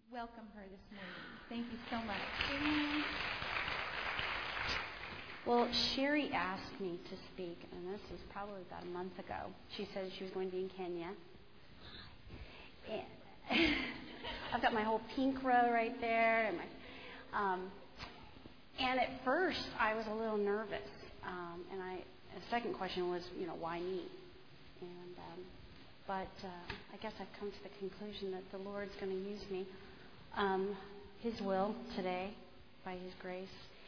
welcome her this morning. Thank you so much. Well, Sherry asked me to speak, and this was probably about a month ago. She said she was going to be in Kenya. And I've got my whole pink row right there, and at first I was a little nervous. The second question was, why me? But I guess I've come to the conclusion that the Lord's going to use me, His will today, by His grace.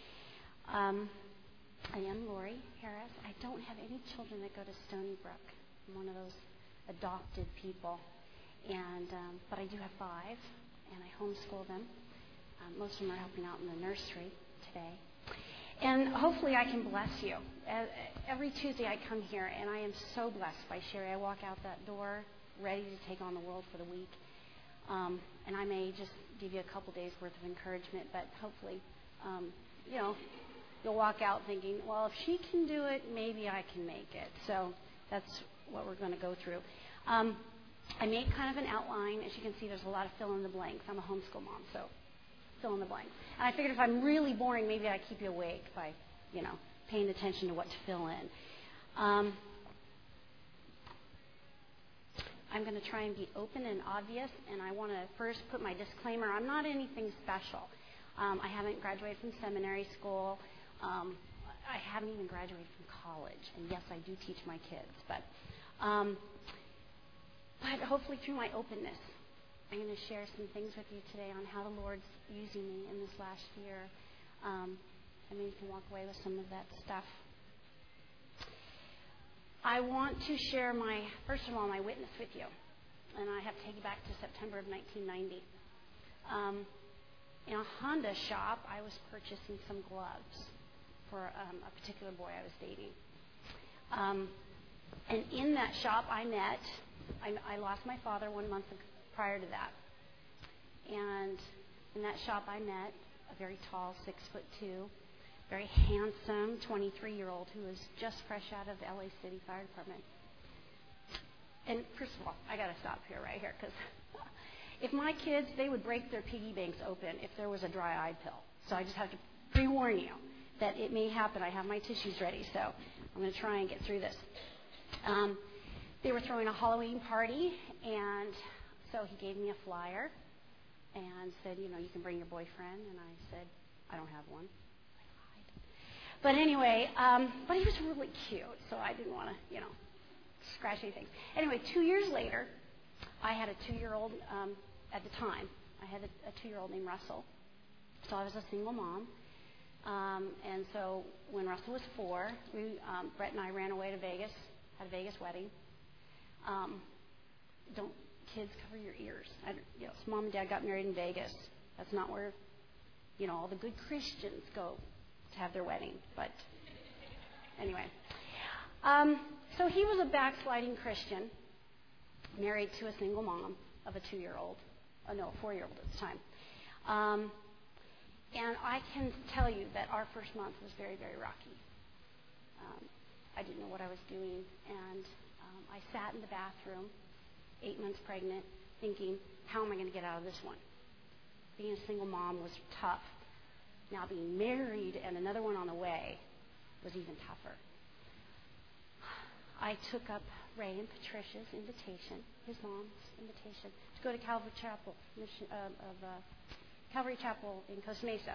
I am Lori Harris. I don't have any children that go to Stony Brook. I'm one of those adopted people. But I do have 5, and I homeschool them. Most of them are helping out in the nursery today. And hopefully I can bless you. Every Tuesday I come here, and I am so blessed by Sherry. I walk out that door ready to take on the world for the week. And I may just give you a couple days' worth of encouragement, but hopefully, you'll walk out thinking, well, if she can do it, maybe I can make it. So that's what we're going to go through. I made kind of an outline. As you can see, there's a lot of fill in the blanks. I'm a homeschool mom, so fill in the blanks. And I figured if I'm really boring, maybe I keep you awake by, paying attention to what to fill in. I'm going to try and be open and obvious, and I want to first put my disclaimer. I'm not anything special. I haven't graduated from seminary school. I haven't even graduated from college. And yes, I do teach my kids. But hopefully through my openness, I'm going to share some things with you today on how the Lord's using me in this last year. And maybe you can walk away with some of that stuff. I want to share first of all, my witness with you. And I have to take you back to September of 1990. In a Honda shop, I was purchasing some gloves for a particular boy I was dating. And in that shop, I lost my father 1 month prior to that. And in that shop, I met a very tall, 6'2", very handsome 23-year-old who was just fresh out of the LA City Fire Department. And first of all, I got to stop right here, because if my kids, they would break their piggy banks open if there was a dry eye pill. So I just have to pre-warn you that it may happen. I have my tissues ready, so I'm going to try and get through this. They were throwing a Halloween party, and so he gave me a flyer and said, you can bring your boyfriend. And I said, I don't have one. I lied. But anyway, but he was really cute, so I didn't want to, scratch anything. Anyway, 2 years later, I had a 2-year-old, at the time, I had a 2-year-old named Russell. So I was a single mom. And so when Russell was 4, Brett and I ran away to Vegas, had a Vegas wedding. Don't kids cover your ears? So Mom and Dad got married in Vegas. That's not where, all the good Christians go to have their wedding. But anyway, so he was a backsliding Christian, married to a single mom of a 2-year-old. A 4-year-old at the time. And I can tell you that our first month was very, very rocky. I didn't know what I was doing, and I sat in the bathroom, 8 months pregnant, thinking, how am I going to get out of this one? Being a single mom was tough. Now being married and another one on the way was even tougher. I took up Ray and Patricia's invitation, his mom's invitation, to go to Calvary Chapel, Calvary Chapel in Costa Mesa.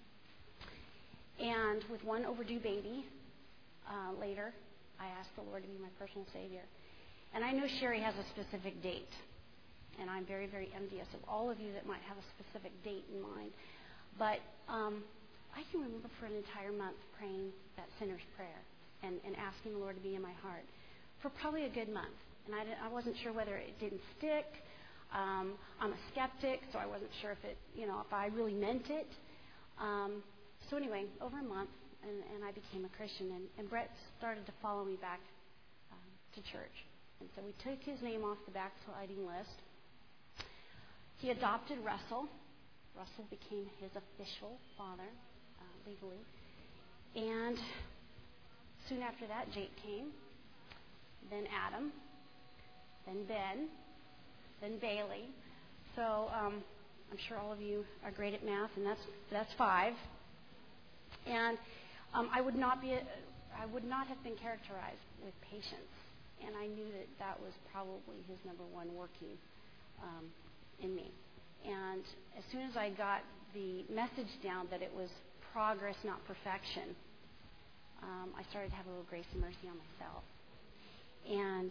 And with one overdue baby, later, I asked the Lord to be my personal Savior. And I know Sherry has a specific date, and I'm very, very envious of all of you that might have a specific date in mind. But I can remember for an entire month praying that sinner's prayer and asking the Lord to be in my heart for probably a good month. And I wasn't sure whether it didn't stick. I'm a skeptic, so I wasn't sure if I really meant it. So anyway, over a month, and I became a Christian, and Brett started to follow me back to church. And so we took his name off the backsliding list. He adopted Russell. Russell became his official father, legally. And soon after that, Jake came, then Adam, then Ben, then Bailey. So I'm sure all of you are great at math, and that's 5. And I would not have been characterized with patience, and I knew that was probably his number one working in me. And as soon as I got the message down that it was progress, not perfection, I started to have a little grace and mercy on myself. And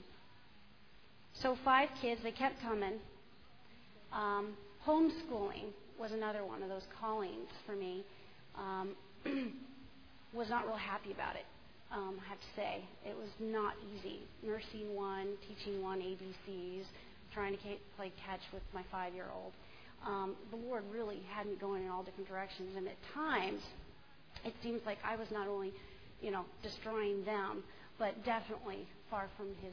so 5 kids, they kept coming. Homeschooling was another one of those callings for me. Was not real happy about it, I have to say. It was not easy. Nursing one, teaching one ABCs, trying to play catch with my 5-year-old. The Lord really had me going in all different directions, and at times it seems like I was not only, destroying them, but definitely far from His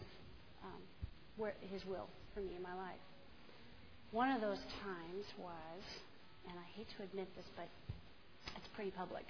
will for me in my life. One of those times was, and I hate to admit this, but it's pretty public.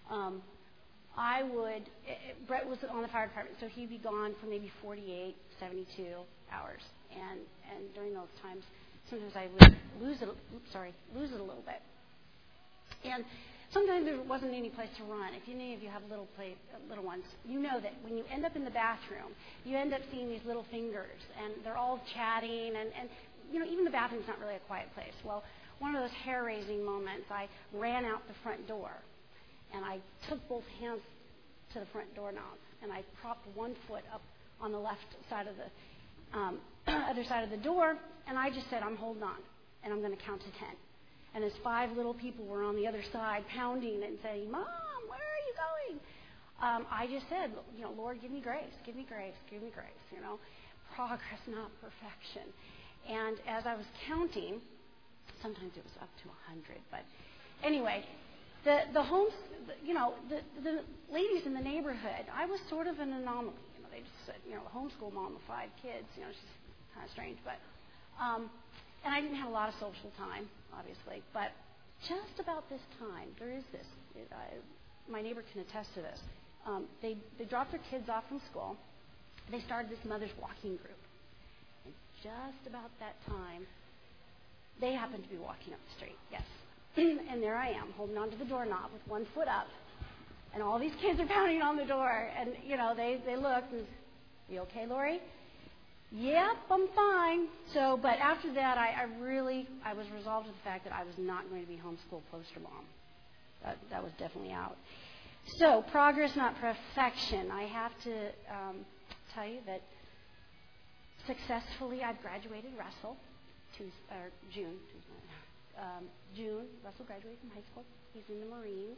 Brett was on the fire department, so he'd be gone for maybe 48, 72 hours. And during those times, sometimes I would lose it a little bit. And sometimes there wasn't any place to run. If any of you have little ones, you know that when you end up in the bathroom, you end up seeing these little fingers, and they're all chatting, and even the bathroom's not really a quiet place. Well, one of those hair-raising moments, I ran out the front door, and I took both hands to the front doorknob, and I propped one foot up on the left side of the other side of the door, and I just said, I'm holding on, and I'm going to count to 10. And as 5 little people were on the other side pounding and saying, Mom, where are you going? I just said, Lord, give me grace, give me grace, give me grace, progress, not perfection. And as I was counting, sometimes it was up to 100, but anyway, the ladies in the neighborhood, I was sort of an anomaly. They just said, a homeschool mom of 5 kids, she's kind of strange, but and I didn't have a lot of social time, obviously, but just about this time, there is this. My neighbor can attest to this. They dropped their kids off from school. They started this mother's walking group. And just about that time, they happened to be walking up the street, yes. And there I am, holding onto the doorknob with one foot up, and all these kids are pounding on the door, and, they looked, and, you okay, Lori? Yep, I'm fine. So, but after that, I was resolved to the fact that I was not going to be homeschool poster mom. That was definitely out. So, progress, not perfection. I have to tell you that successfully I've graduated Russell, June. Russell graduated from high school. He's in the Marines.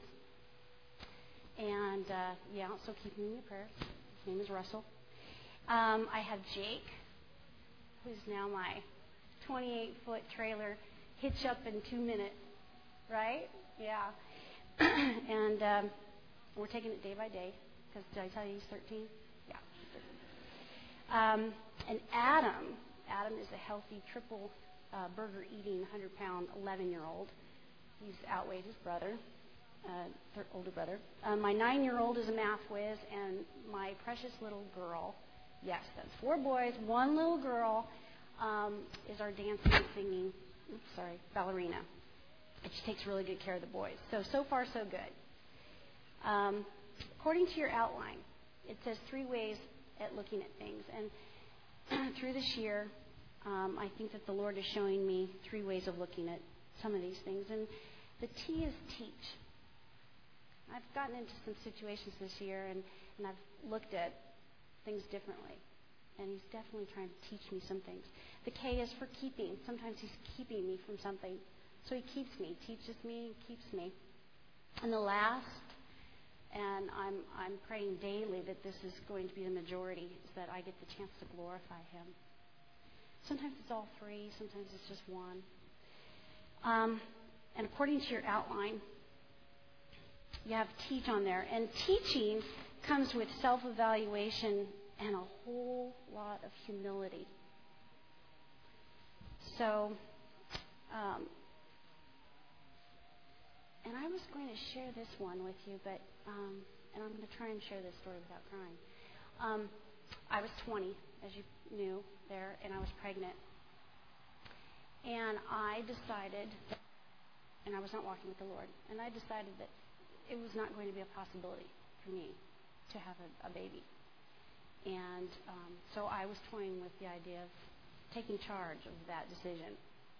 And, so keep him in your prayers. His name is Russell. I have Jake, who's now my 28-foot trailer hitch up in 2 minutes, right? Yeah. And we're taking it day by day, because did I tell you he's 13? Yeah, he's 13. And Adam is a healthy triple burger-eating, 100-pound, 11-year-old. He's outweighed his brother, older brother. My 9-year-old is a math whiz, and my precious little girl, yes, that's 4 boys, 1 little girl, is our dancing and singing, ballerina. And she takes really good care of the boys. So far, so good. According to your outline, it says 3 ways at looking at things. And through this year, I think that the Lord is showing me 3 ways of looking at some of these things. And the T is teach. I've gotten into some situations this year, and I've looked at things differently. And He's definitely trying to teach me some things. The K is for keeping. Sometimes He's keeping me from something. So He keeps me, teaches me, keeps me. And the last, and I'm praying daily that this is going to be the majority, is that I get the chance to glorify Him. Sometimes it's all 3, sometimes it's just 1. And according to your outline, you have teach on there. And teaching comes with self-evaluation and a whole lot of humility. So, and I was going to share this one with you, but, and I'm going to try and share this story without crying. I was 20, as you knew there, and I was pregnant. And I decided, and I was not walking with the Lord, and I decided that it was not going to be a possibility for me to have a baby. And so I was toying with the idea of taking charge of that decision.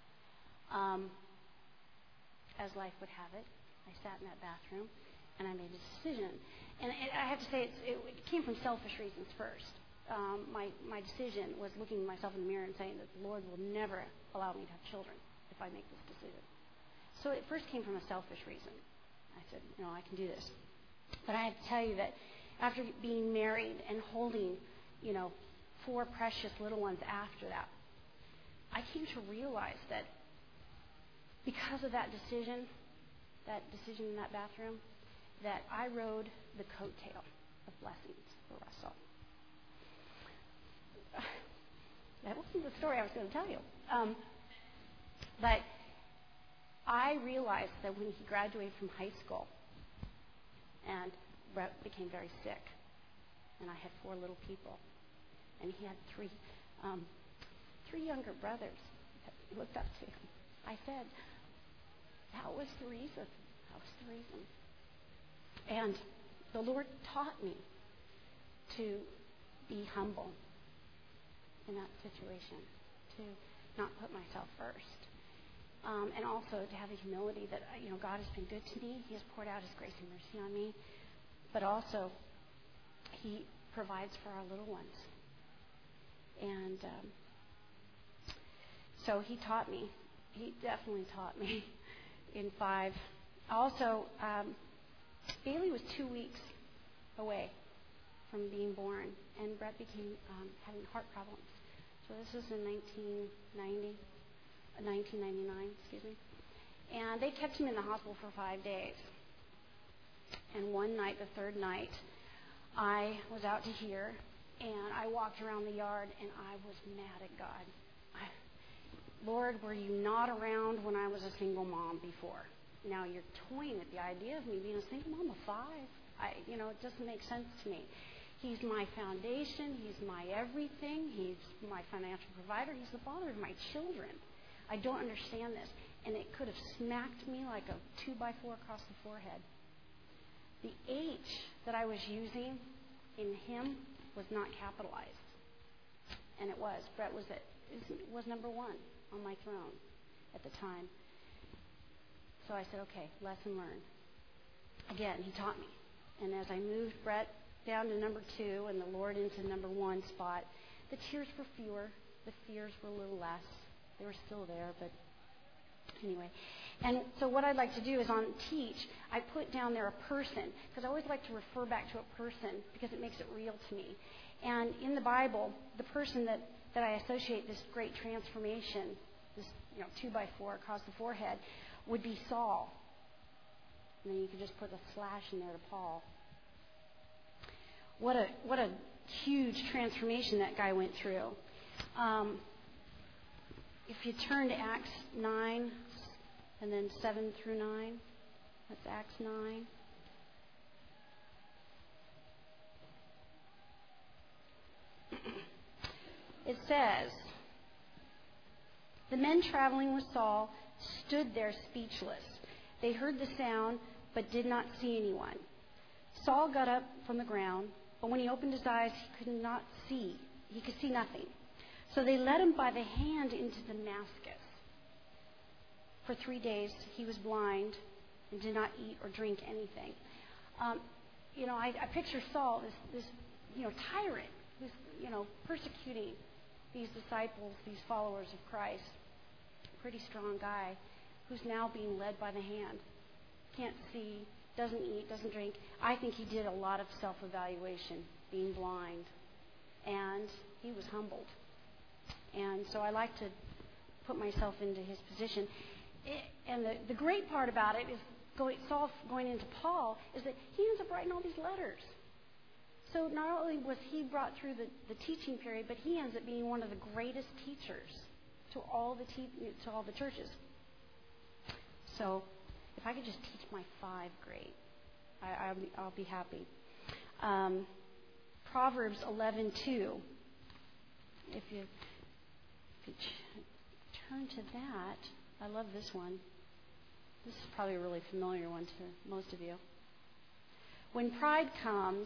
As life would have it, I sat in that bathroom and I made a decision. And I have to say, it came from selfish reasons first. My decision was looking at myself in the mirror and saying that the Lord will never allow me to have children if I make this decision. So it first came from a selfish reason. I said, I can do this. But I have to tell you that after being married and holding, 4 precious little ones after that, I came to realize that because of that decision in that bathroom, that I rode the coattail of blessings for Russell. That wasn't the story I was going to tell you. But I realized that when he graduated from high school, and Brett became very sick, and I had 4 little people, and he had 3 younger brothers that looked up to him. I said, that was the reason. And the Lord taught me to be humble in that situation, to not put myself first. And also to have the humility that, God has been good to me. He has poured out His grace and mercy on me. But also, He provides for our little ones. And so He taught me. He definitely taught me in 5. Also, Bailey was 2 weeks away from being born, and Brett became having heart problems. So this was in 1999, excuse me. And they kept him in the hospital for 5 days. And one night, the 3rd night, I was out to here, and I walked around the yard, and I was mad at God. Lord, were you not around when I was a single mom before? Now you're toying with the idea of me being a single mom of 5. It doesn't make sense to me. He's my foundation. He's my everything. He's my financial provider. He's the father of my children. I don't understand this. And it could have smacked me like a 2x4 across the forehead. The H that I was using in him was not capitalized. And it was. Brett was number 1 on my throne at the time. So I said, okay, lesson learned. Again, He taught me. And as I moved Brett down to number 2 and the Lord into number 1 spot, the tears were fewer. The fears were a little less. They were still there, but anyway. And so what I'd like to do is on teach, I put down there a person, because I always like to refer back to a person because it makes it real to me. And in the Bible, the person that I associate this great transformation, this 2x4 across the forehead, would be Saul. And then you could just put a slash in there to Paul. What a huge transformation that guy went through. If you turn to Acts 9 and then 7 through 9, that's Acts 9. It says, the men traveling with Saul stood there speechless. They heard the sound, but did not see anyone. Saul got up from the ground, but when he opened his eyes, he could not see. He could see nothing. So they led him by the hand into Damascus. For 3 days he was blind and did not eat or drink anything. I picture Saul as this tyrant who's persecuting these disciples, these followers of Christ. Pretty strong guy who's now being led by the hand. Can't see, doesn't eat, doesn't drink. I think he did a lot of self-evaluation, being blind. And he was humbled. And so I like to put myself into his position. And the great part about it is Saul going into Paul is that he ends up writing all these letters. So not only was he brought through the teaching period, but he ends up being one of the greatest teachers to all the churches. So if I could just teach my 5 grade, I'll be happy. Proverbs 11:2. If you turn to that, I love this one. This is probably a really familiar one to most of you. When pride comes,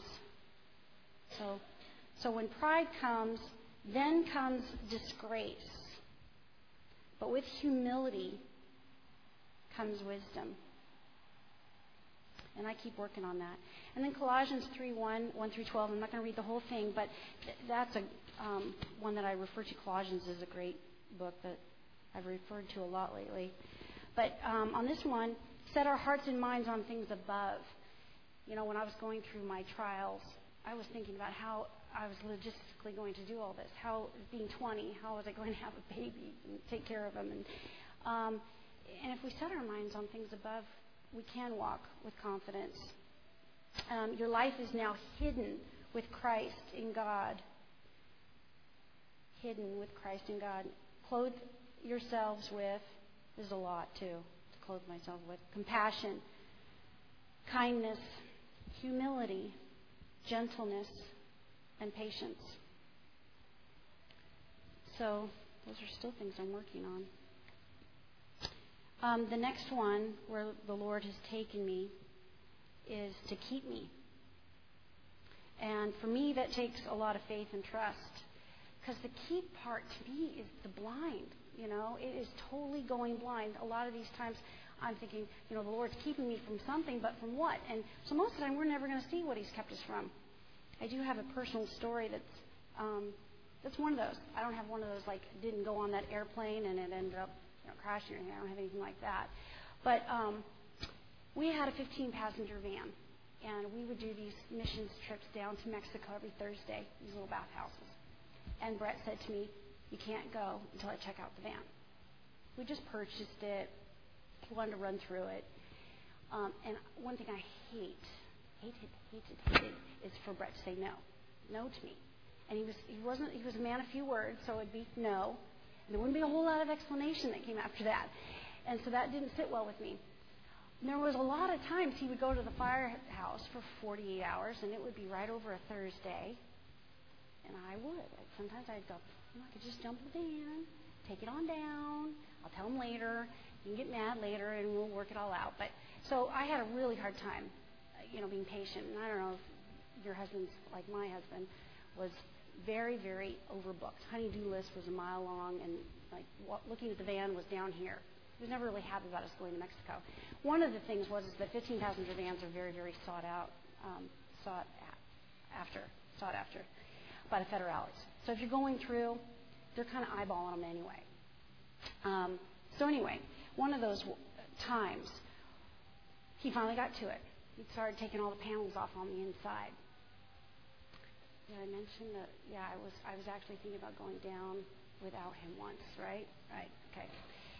so when pride comes, then comes disgrace. But with humility comes wisdom. And I keep working on that. And then Colossians 3:1 through 12. I'm not going to read the whole thing, but that's a one that I refer to. Colossians is a great book that I've referred to a lot lately. But on this one, set our hearts and minds on things above. You know, when I was going through my trials, I was thinking about how I was logistically going to do all this. How, being 20, how was I going to have a baby and take care of him? And if we set our minds on things above, we can walk with confidence. Your life is now hidden with Christ in God. Hidden with Christ in God. Clothe yourselves with, there's a lot too to clothe myself with, compassion, kindness, humility, gentleness, and patience. So those are still things I'm working on. The next one where the Lord has taken me is to keep me. And for me, that takes a lot of faith and trust. Because the keep part to me is the blind. You know, it is totally going blind. A lot of these times I'm thinking, you know, the Lord's keeping me from something, but from what? And so most of the time we're never going to see what He's kept us from. I do have a personal story that's one of those. I don't have one of those, like, didn't go on that airplane and it ended up crashing or anything. I don't have anything like that. But we had a 15-passenger van, and we would do these missions trips down to Mexico every Thursday, these little bathhouses. And Brett said to me, you can't go until I check out the van. We just purchased it. He wanted to run through it. And one thing I hated is for Brett to say no. No to me. And he was a man of few words, so it would be no. And there wouldn't be a whole lot of explanation that came after that. And so that didn't sit well with me. And there was a lot of times he would go to the firehouse for 48 hours, and it would be right over a Thursday. And I would. Sometimes I'd go, I could just jump the van, take it on down. I'll tell him later. You can get mad later, and we'll work it all out. But so I had a really hard time, being patient. And I don't know if your husband's like my husband, was very, very overbooked. Honey-do list was a mile long, and looking at the van was down here. He was never really happy about us going to Mexico. One of the things was that 15-passenger vans are very, very sought after by the federales. So if you're going through, they're kind of eyeballing them anyway. So anyway, one of those times, he finally got to it. He started taking all the panels off on the inside. Did I mention that? Yeah, I was actually thinking about going down without him once, right? Right. Okay.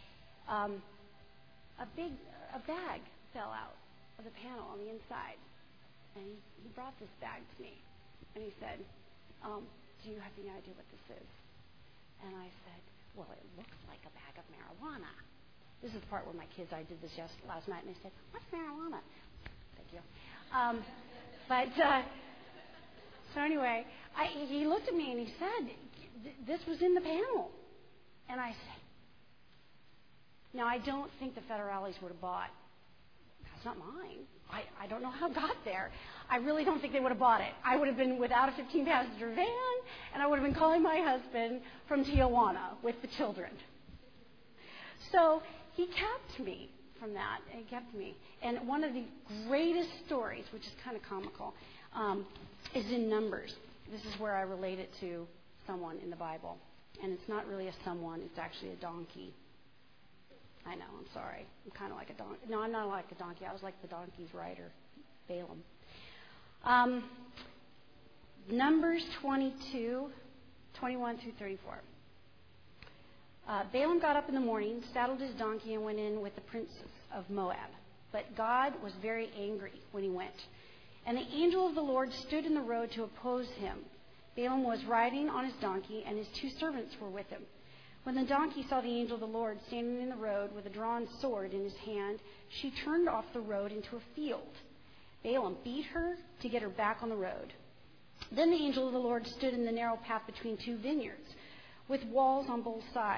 A bag fell out of the panel on the inside, and he brought this bag to me, and he said, "Do you have any idea what this is?" And I said, "Well, it looks like a bag of marijuana." This is the part where my kids, I did this last night, and they said, "What's marijuana?" Thank you. So anyway, he looked at me and he said, "This was in the panel." And I said, "Now, I don't think the federales would have bought. That's not mine. I don't know how it got there. I really don't think they would have bought it. I would have been without a 15-passenger van, and I would have been calling my husband from Tijuana with the children." So he kept me from that. He kept me. And one of the greatest stories, which is kind of comical, is in Numbers. This is where I relate it to someone in the Bible. And it's not really a someone. It's actually a donkey. I know. I'm sorry. I'm kind of like a donkey. No, I'm not like a donkey. I was like the donkey's rider, Balaam. Numbers 22, 21 through 34. Balaam got up in the morning, saddled his donkey, and went in with the princes of Moab. But God was very angry when he went. And the angel of the Lord stood in the road to oppose him. Balaam was riding on his donkey, and his 2 servants were with him. When the donkey saw the angel of the Lord standing in the road with a drawn sword in his hand, she turned off the road into a field. Balaam beat her to get her back on the road. Then the angel of the Lord stood in the narrow path between 2 vineyards, with walls on both sides.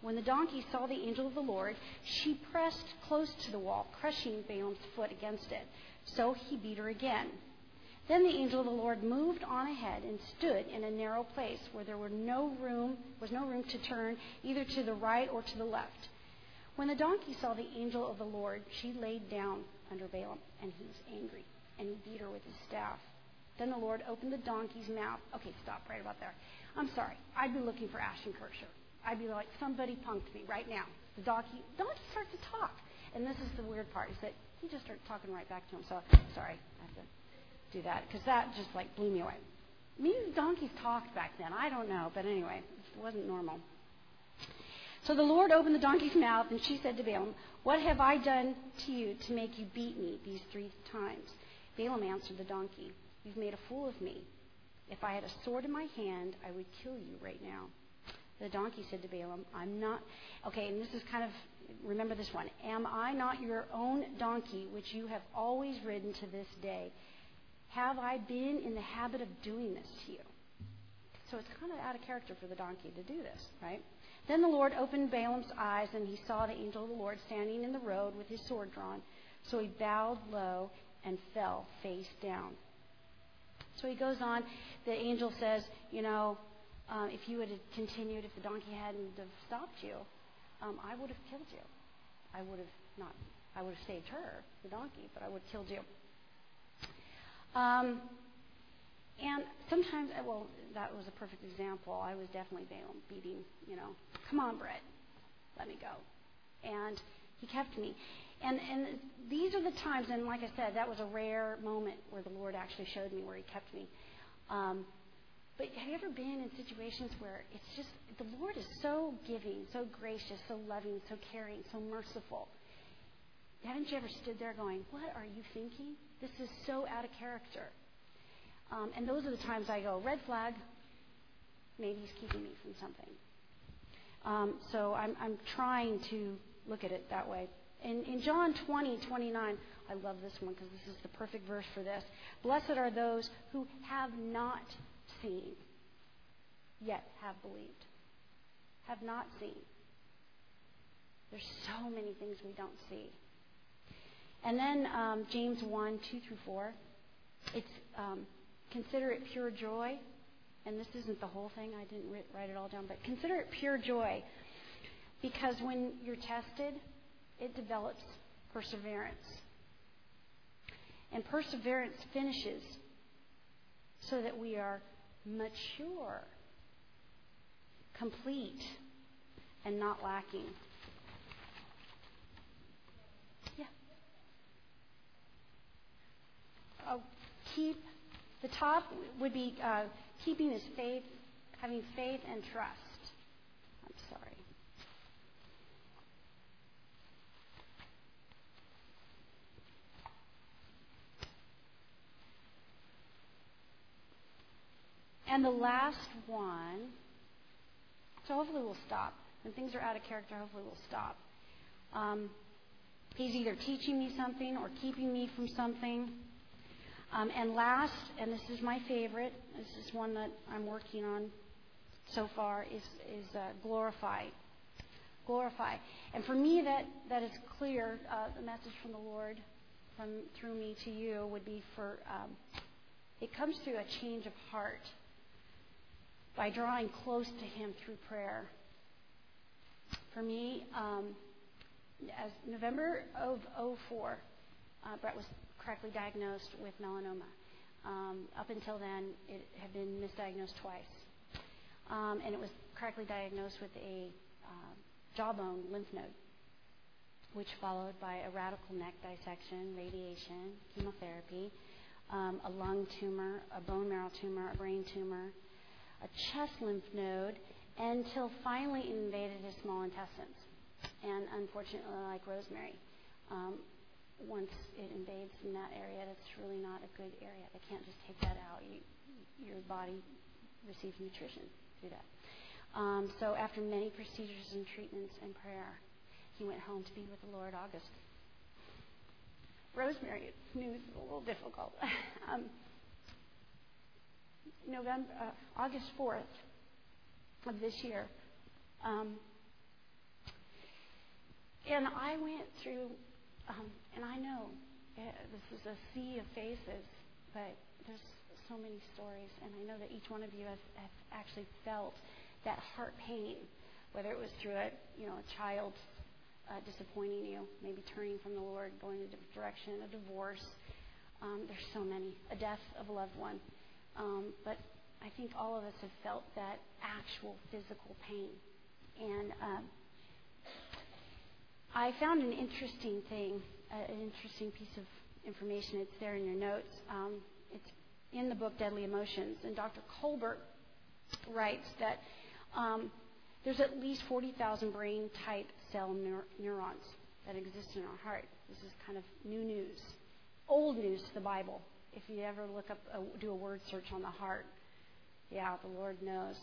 When the donkey saw the angel of the Lord, she pressed close to the wall, crushing Balaam's foot against it. So he beat her again. Then the angel of the Lord moved on ahead and stood in a narrow place where there was no room to turn either to the right or to the left. When the donkey saw the angel of the Lord, she laid down under Balaam, and he was angry, and he beat her with his staff. Then the Lord opened the donkey's mouth. Okay, stop right about there. I'm sorry. I'd be looking for Ashton Kutcher. I'd be like, somebody punked me right now. The donkey starts to talk. And this is the weird part, is that he just started talking right back to him. So, sorry, I have to do that, because that just, blew me away. Maybe donkeys talked back then. I don't know. But anyway, it wasn't normal. So the Lord opened the donkey's mouth, and she said to Balaam, "What have I done to you to make you beat me these 3 times?" Balaam answered the donkey, "You've made a fool of me. If I had a sword in my hand, I would kill you right now." The donkey said to Balaam, "I'm not..." Okay, and this is kind of, remember this one. "Am I not your own donkey, which you have always ridden to this day? Have I been in the habit of doing this to you?" So it's kind of out of character for the donkey to do this, right? Then the Lord opened Balaam's eyes, and he saw the angel of the Lord standing in the road with his sword drawn. So he bowed low and fell face down. So he goes on. The angel says, if you had continued, if the donkey hadn't have stopped you, I would have killed you. I would have saved her, the donkey, but I would have killed you. And sometimes, that was a perfect example. I was definitely Balaam beating, "Come on, Brett, let me go." And he kept me. And these are the times, and like I said, that was a rare moment where the Lord actually showed me where he kept me. But have you ever been in situations where it's just, the Lord is so giving, so gracious, so loving, so caring, so merciful? Haven't you ever stood there going, "What are you thinking? This is so out of character." And those are the times I go, red flag, maybe he's keeping me from something. So I'm trying to look at it that way. In John 20:29, I love this one because this is the perfect verse for this. "Blessed are those who have not seen, yet have believed." Have not seen. There's so many things we don't see. And then James 1:2-4. It's consider it pure joy. And this isn't the whole thing. I didn't write it all down. But consider it pure joy. Because when you're tested, it develops perseverance. And perseverance finishes so that we are mature, complete, and not lacking. Yeah. The top would be keeping his faith, having faith and trust. I'm sorry. And the last one, so hopefully we'll stop. When things are out of character, hopefully we'll stop. He's either teaching me something or keeping me from something. And last, and this is my favorite, this is one that I'm working on so far, is glorify. Glorify. And for me, that is clear. The message from the Lord through me to you would be it comes through a change of heart by drawing close to Him through prayer. For me, as November of 2004, Brett was correctly diagnosed with melanoma. Up until then, it had been misdiagnosed twice. And it was correctly diagnosed with a jawbone lymph node, which followed by a radical neck dissection, radiation, chemotherapy, a lung tumor, a bone marrow tumor, a brain tumor, a chest lymph node, until finally it invaded his small intestines. And unfortunately, like Rosemary, once it invades in that area, that's really not a good area. They can't just take that out. Your body receives nutrition through that. So after many procedures and treatments and prayer, he went home to be with the Lord August. Rosemary, news is a little difficult. August 4th of this year, And I went through, and I know this is a sea of faces, but there's so many stories, and I know that each one of you has actually felt that heart pain, whether it was through a child disappointing you, maybe turning from the Lord, going in a different direction, a divorce. There's so many, a death of a loved one. But I think all of us have felt that actual physical pain. And I found an interesting thing, an interesting piece of information. It's there in your notes. It's in the book Deadly Emotions. And Dr. Colbert writes that there's at least 40,000 brain-type cell neurons that exist in our heart. This is kind of new news, old news to the Bible. If you ever look up, do a word search on the heart, yeah, the Lord knows.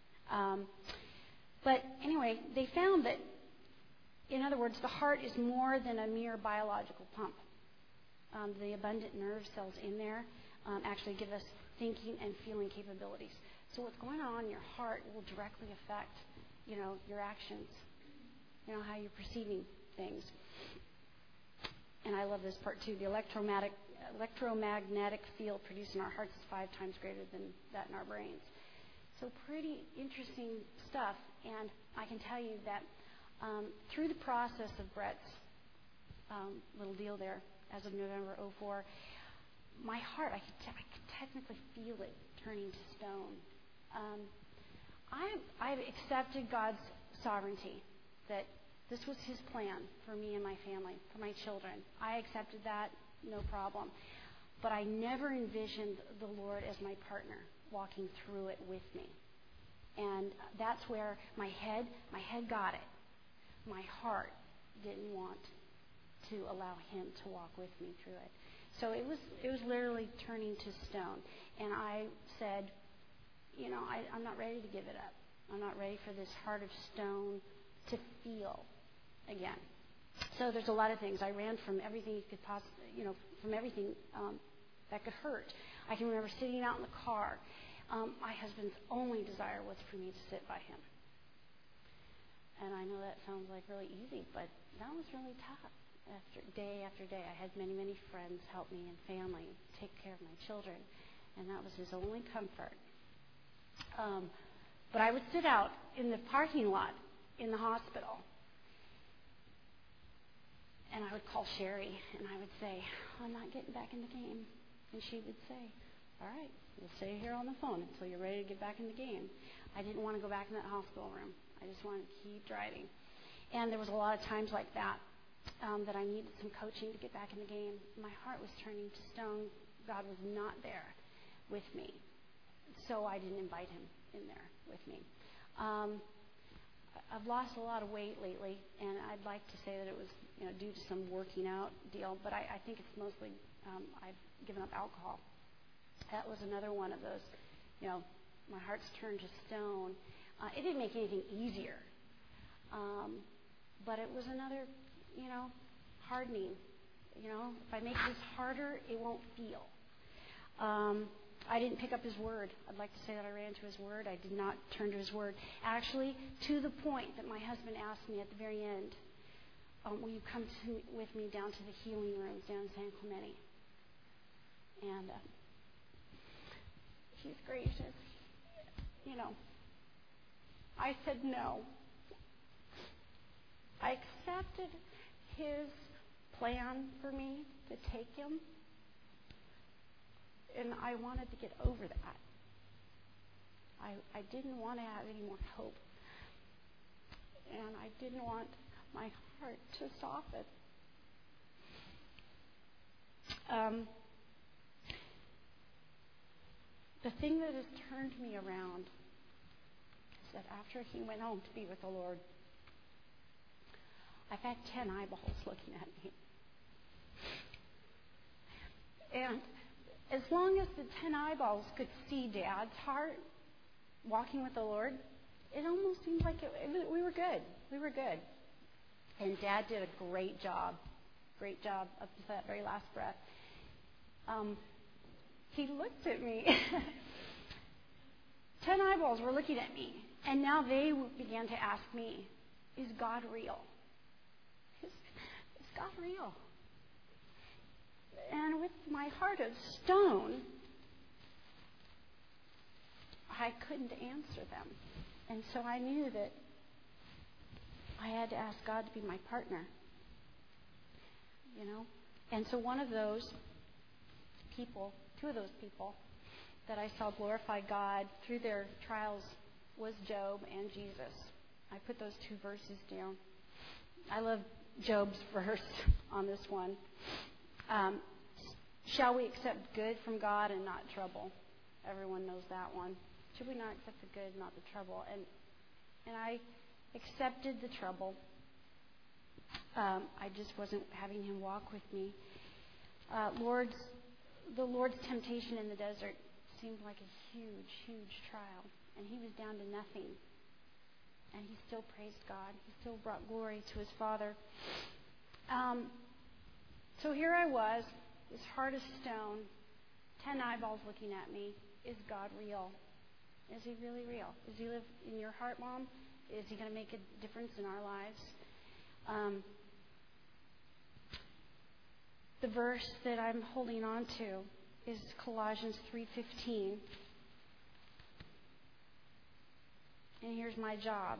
But anyway, they found that, in other words, the heart is more than a mere biological pump. The abundant nerve cells in there actually give us thinking and feeling capabilities. So what's going on in your heart will directly affect, your actions, how you're perceiving things. And I love this part too. The electromagnetic field produced in our hearts is 5 times greater than that in our brains. So pretty interesting stuff. And I can tell you that through the process of Brett's little deal there, as of November 2004, my heart, I could technically feel it turning to stone. I've accepted God's sovereignty, that this was His plan for me and my family, for my children. I accepted that, no problem. But I never envisioned the Lord as my partner, walking through it with me. And that's where my head got it. My heart didn't want to allow Him to walk with me through it. So it was literally turning to stone. And I said, I'm not ready to give it up. I'm not ready for this heart of stone to feel again. So there's a lot of things. I ran from everything you could possibly, from everything that could hurt. I can remember sitting out in the car. My husband's only desire was for me to sit by him. And I know that sounds like really easy, but that was really tough. After day, I had many, many friends help me and family take care of my children, and that was his only comfort. But I would sit out in the parking lot in the hospital, and I would call Sherry, and I would say, I'm not getting back in the game. And she would say, all right, we'll stay here on the phone until you're ready to get back in the game. I didn't want to go back in that hospital room. I just wanted to keep driving. And there was a lot of times like that that I needed some coaching to get back in the game. My heart was turning to stone. God was not there with me. So I didn't invite Him in there with me. I've lost a lot of weight lately, and I'd like to say that it was due to some working out deal, but I think it's mostly I've given up alcohol. That was another one of those, my heart's turned to stone. It didn't make anything easier, but it was another, hardening. If I make this harder, it won't feel. I didn't pick up His word. I'd like to say that I ran to His word. I did not turn to His word. Actually, to the point that my husband asked me at the very end, will you come with me down to the healing rooms down in San Clemente? And He's gracious. I said no. I accepted His plan for me to take him, and I wanted to get over that. I didn't want to have any more hope, and I didn't want my heart to soften. The thing that has turned me around is that after he went home to be with the Lord, I've had 10 eyeballs looking at me. And as long as the 10 eyeballs could see Dad's heart walking with the Lord, it almost seemed like we were good. We were good. And Dad did a great job up to that very last breath. He looked at me. 10 eyeballs were looking at me. And now they began to ask me, is God real? my heart of stone, I couldn't answer them. And so I knew that I had to ask God to be my partner. And so one of those people, two of those people that I saw glorify God through their trials was Job and Jesus. I put those two verses down. I love Job's verse on this one. Shall we accept good from God and not trouble? Everyone knows that one. Should we not accept the good, not the trouble? And I accepted the trouble. I just wasn't having him walk with me. The Lord's temptation in the desert seemed like a huge, huge trial. And he was down to nothing. And he still praised God. He still brought glory to his Father. So here I was, this heart of stone, 10 eyeballs looking at me. Is God real? Is he really real? Does he live in your heart, Mom? Is he going to make a difference in our lives? The verse that I'm holding on to is Colossians 3:15. And here's my job.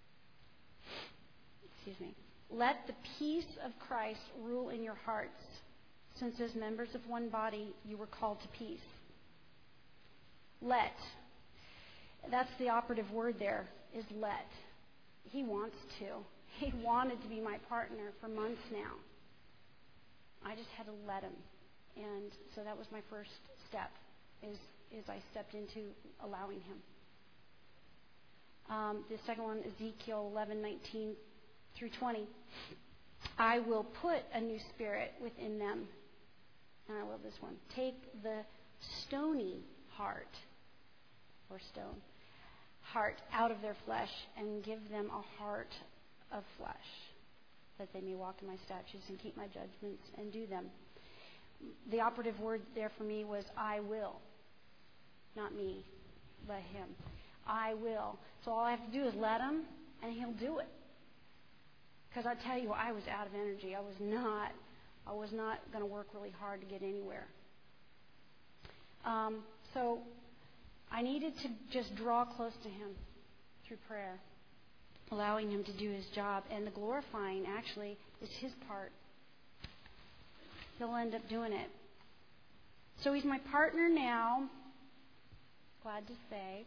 Excuse me. Let the peace of Christ rule in your hearts, since as members of one body you were called to peace. Let. That's the operative word there, is let. He wants to. He wanted to be my partner for months now. I just had to let him. And so that was my first step, is I stepped into allowing him. The second one, Ezekiel 11:19 through 20. I will put a new spirit within them. And I love this one. Take the stony heart, or stone, heart out of their flesh and give them a heart of flesh, that they may walk in my statutes and keep my judgments and do them. The operative word there for me was I will. Not me, but him. I will. So all I have to do is let him, and he'll do it. Because I tell you, I was out of energy. I was not going to work really hard to get anywhere. So I needed to just draw close to him through prayer, allowing him to do his job. And the glorifying, actually, is his part. He'll end up doing it. So he's my partner now. Glad to say.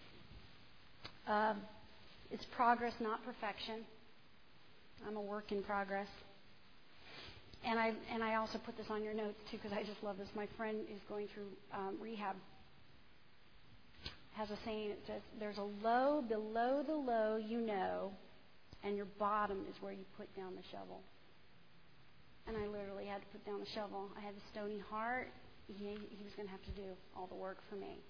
It's progress, not perfection. I'm a work in progress. And I also put this on your notes, too, because I just love this. My friend is going through rehab. Has a saying, it says, there's a low below the low you know, and your bottom is where you put down the shovel. And I literally had to put down the shovel. I had the stony heart. He was going to have to do all the work for me.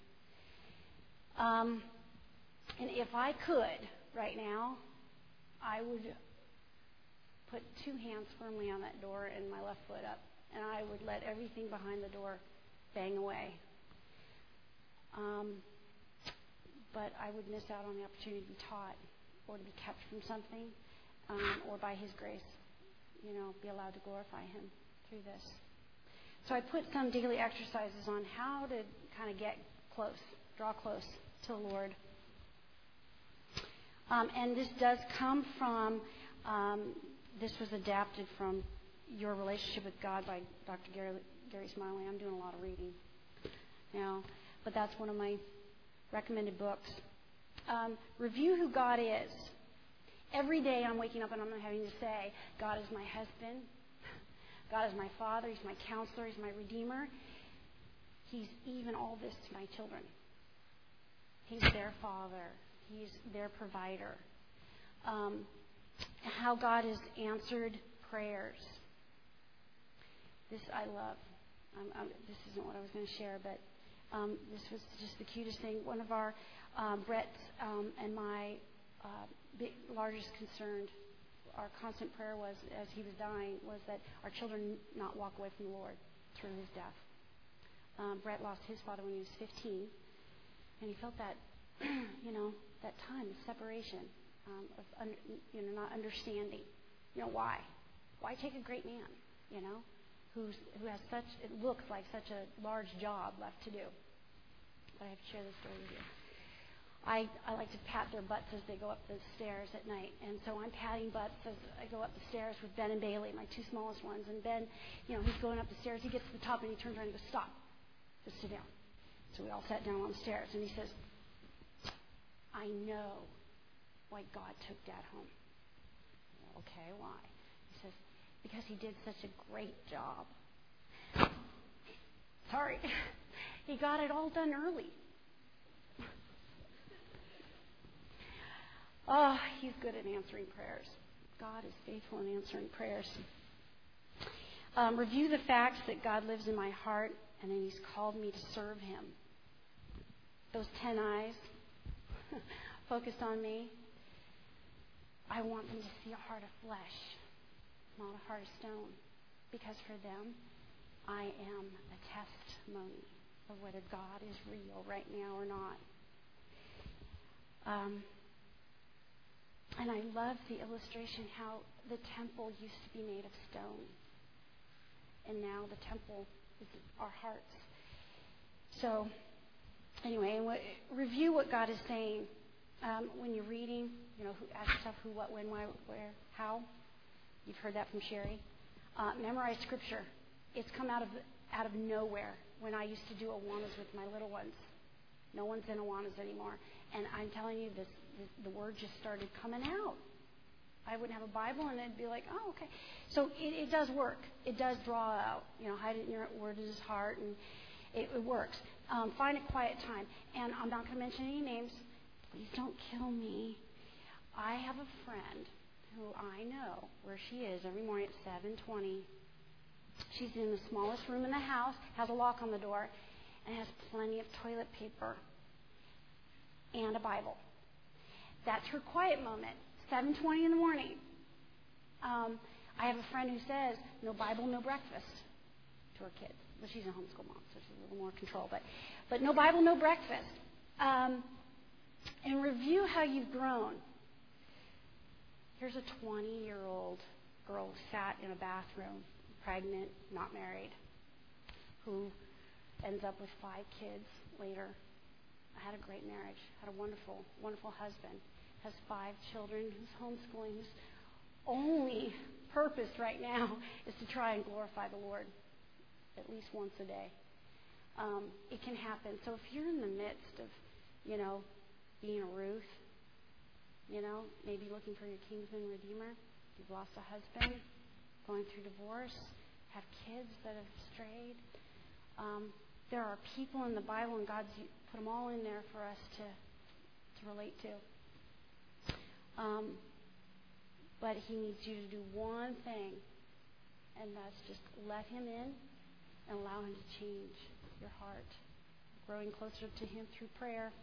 And if I could, right now, I would put two hands firmly on that door and my left foot up, and I would let everything behind the door bang away. But I would miss out on the opportunity to be taught or to be kept from something, or by his grace, be allowed to glorify him through this. So I put some daily exercises on how to kind of get close, draw close to the Lord. And this does come from, this was adapted from Your Relationship with God by Dr. Gary Smiley. I'm doing a lot of reading now, but that's one of my recommended books. Review who God is. Every day I'm waking up and I'm having to say, God is my husband. God is my father. He's my counselor. He's my redeemer. He's even all this to my children. He's their father. He's their provider. How God has answered prayers. This I love. This isn't what I was going to share, but this was just the cutest thing. One of our, Brett's and my largest concern, our constant prayer was, as he was dying, was that our children not walk away from the Lord through his death. Brett lost his father when he was 15, and he felt that, that time of separation, of not understanding. Why? Why take a great man? who has it looks like such a large job left to do. But I have to share this story with you. I like to pat their butts as they go up the stairs at night. And so I'm patting butts as I go up the stairs with Ben and Bailey, my two smallest ones. And Ben, he's going up the stairs. He gets to the top and he turns around and goes, "Stop. Just sit down." So we all sat down on the stairs. And he says, "I know why God took Dad home." "Okay, why?" He says, "Because he did such a great job." Sorry. He got it all done early. Oh, he's good at answering prayers. God is faithful in answering prayers. Review the facts that God lives in my heart, and then he's called me to serve him. Those 10 eyes focused on me, I want them to see a heart of flesh, not a heart of stone. Because for them, I am a testimony of whether God is real right now or not. And I love the illustration how the temple used to be made of stone. And now the temple is our hearts. So, anyway, review what God is saying. When you're reading, ask yourself who, what, when, why, where, how. You've heard that from Sherry. Memorize Scripture. It's come out of nowhere when I used to do Awanas with my little ones. No one's in Awanas anymore. And I'm telling you, the word just started coming out. I wouldn't have a Bible, and it'd be like, oh, okay. So it does work. It does draw out. Hide it in your word in his heart, and it works. Find a quiet time. And I'm not going to mention any names. Please don't kill me. I have a friend who I know where she is every morning at 7:20. She's in the smallest room in the house, has a lock on the door, and has plenty of toilet paper and a Bible. That's her quiet moment, 7:20 in the morning. I have a friend who says, no Bible, no breakfast to her kids. Well, she's a homeschool mom, so she's a little more control. But no Bible, no breakfast. And review how you've grown. Here's a 20-year-old girl who sat in a bathroom, pregnant, not married, who ends up with 5 kids later. I had a great marriage, had a wonderful, wonderful husband, has 5 children, who's homeschooling, whose only purpose right now is to try and glorify the Lord at least once a day. It can happen. So if you're in the midst of, being a Ruth, maybe looking for your kinsman redeemer, you've lost a husband, going through divorce, have kids that have strayed. There are people in the Bible, and God's put them all in there for us to relate to. But he needs you to do one thing, and that's just let him in and allow him to change your heart, growing closer to him through prayer.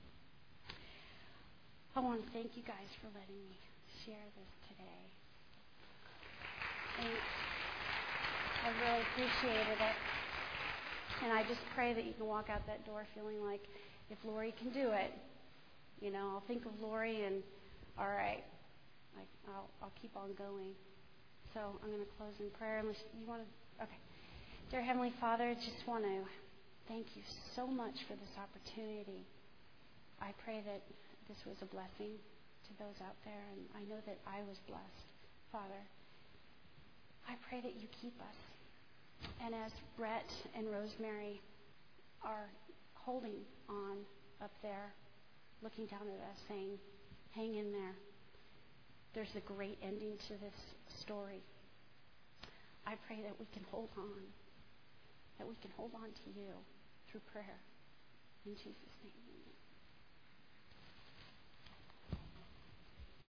I want to thank you guys for letting me share this today. Thanks. I really appreciated it. And I just pray that you can walk out that door feeling like, if Lori can do it, I'll think of Lori and, all right, I'll keep on going. So I'm going to close in prayer unless you want to. Okay. Dear Heavenly Father, I just want to thank you so much for this opportunity. I pray that this was a blessing to those out there, and I know that I was blessed. Father, I pray that you keep us. And as Brett and Rosemary are holding on up there, looking down at us, saying, hang in there. There's a great ending to this story. I pray that we can hold on. That we can hold on to you through prayer. In Jesus' name, amen.